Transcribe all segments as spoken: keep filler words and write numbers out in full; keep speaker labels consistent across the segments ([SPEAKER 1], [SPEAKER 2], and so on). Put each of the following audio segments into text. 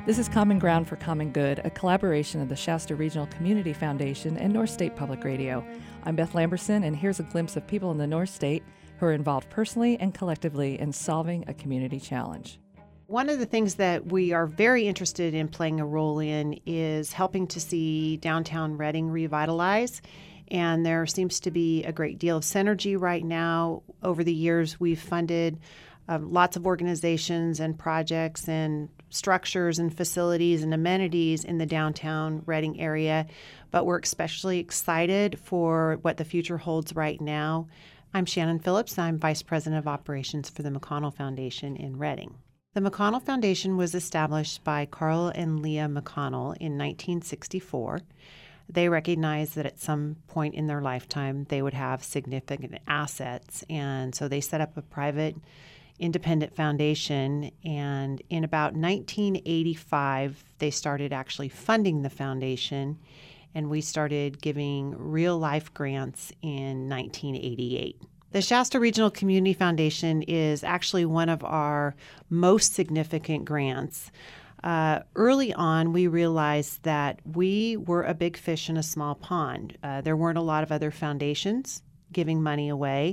[SPEAKER 1] This is Common Ground for Common Good, a collaboration of the Shasta Regional Community Foundation and North State Public Radio. I'm Beth Lamberson, and here's a glimpse of people in the North State who are involved personally and collectively in solving a community challenge.
[SPEAKER 2] One of the things that we are very interested in playing a role in is helping to see downtown Reading revitalize. And there seems to be a great deal of synergy right now. Over the years, we've funded um, lots of organizations and projects and structures and facilities and amenities in the downtown Reading area. But we're especially excited for what the future holds right now. I'm Shannon Phillips. I'm Vice President of Operations for the McConnell Foundation in Reading. The McConnell Foundation was established by Carl and Leah McConnell in nineteen sixty-four. They recognized that at some point in their lifetime they would have significant assets, and so they set up a private independent foundation, and in about nineteen eighty-five they started actually funding the foundation, and we started giving real-life grants in nineteen eighty-eight. The Shasta Regional Community Foundation is actually one of our most significant grants. Uh, early on, we realized that we were a big fish in a small pond. Uh, there weren't a lot of other foundations giving money away.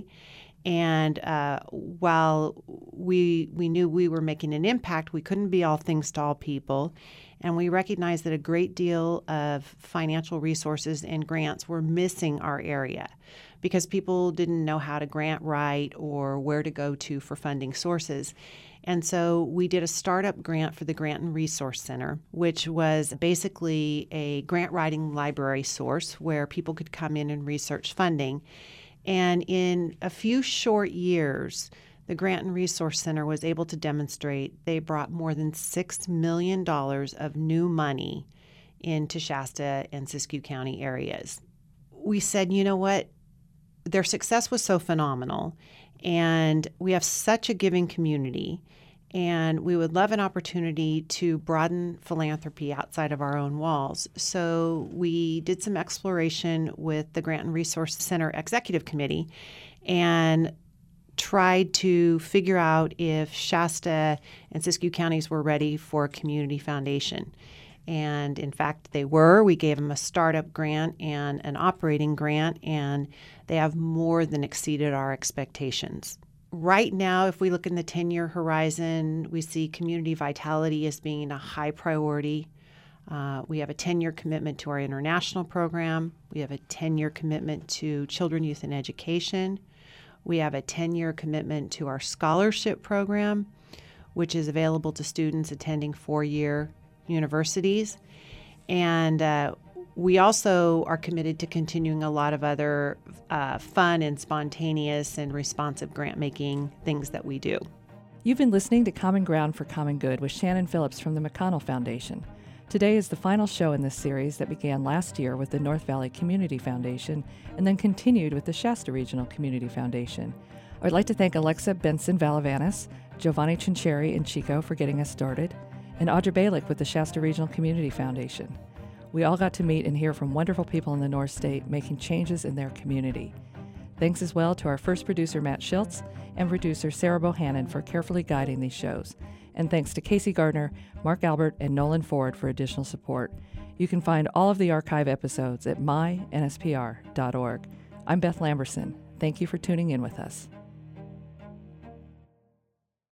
[SPEAKER 2] And uh, while we we knew we were making an impact, we couldn't be all things to all people. And we recognized that a great deal of financial resources and grants were missing our area because people didn't know how to grant right or where to go to for funding sources. And so we did a startup grant for the Grant and Resource Center, which was basically a grant writing library source where people could come in and research funding. And in a few short years, the Grant and Resource Center was able to demonstrate they brought more than six million dollars of new money into Shasta and Siskiyou County areas. We said, you know what? Their success was so phenomenal, and we have such a giving community, and we would love an opportunity to broaden philanthropy outside of our own walls. So we did some exploration with the Grant and Resource Center Executive Committee and tried to figure out if Shasta and Siskiyou counties were ready for a community foundation. And in fact, they were. We gave them a startup grant and an operating grant, and they have more than exceeded our expectations. Right now, if we look in the ten-year horizon, we see community vitality as being a high priority. Uh, we have a ten-year commitment to our international program. We have a ten-year commitment to children, youth, and education. We have a ten-year commitment to our scholarship program, which is available to students attending four-year universities. And uh, we also are committed to continuing a lot of other uh, fun and spontaneous and responsive grant-making things that we do.
[SPEAKER 1] You've been listening to Common Ground for Common Good with Shannon Phillips from the McConnell Foundation. Today is the final show in this series that began last year with the North Valley Community Foundation and then continued with the Shasta Regional Community Foundation. I'd like to thank Alexa Benson-Valavanis, Giovanni Chincheri and Chico for getting us started, and Audra Balick with the Shasta Regional Community Foundation. We all got to meet and hear from wonderful people in the North State making changes in their community. Thanks as well to our first producer, Matt Schiltz, and producer Sarah Bohannon for carefully guiding these shows. And thanks to Casey Gardner, Mark Albert, and Nolan Ford for additional support. You can find all of the archive episodes at my N S P R dot org. I'm Beth Lamberson. Thank you for tuning in with us.